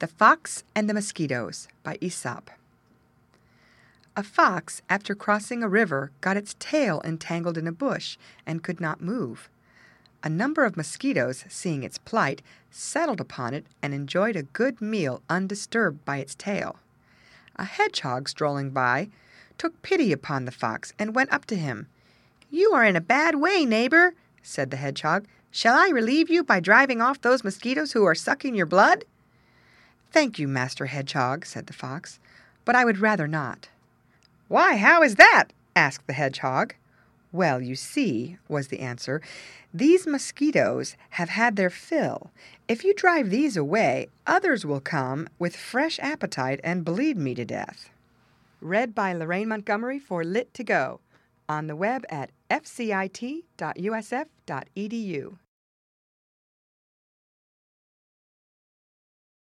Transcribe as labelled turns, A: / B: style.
A: The Fox and the Mosquitoes by Aesop. A fox, after crossing a river, got its tail entangled in a bush and could not move. A number of mosquitoes, seeing its plight, settled upon it and enjoyed a good meal undisturbed by its tail. A hedgehog, strolling by, took pity upon the fox and went up to him. "You are in a bad way, neighbor," said the hedgehog. "Shall I relieve you by driving off those mosquitoes who are sucking your blood?" "Thank you, Master Hedgehog," said the fox, "but I would rather not." "Why, how is that?" asked the hedgehog. "Well, you see," was the answer, "these mosquitoes have had their fill. If you drive these away, others will come with fresh appetite and bleed me to death." Read by Lorraine Montgomery for Lit2Go, on the web at fcit.usf.edu.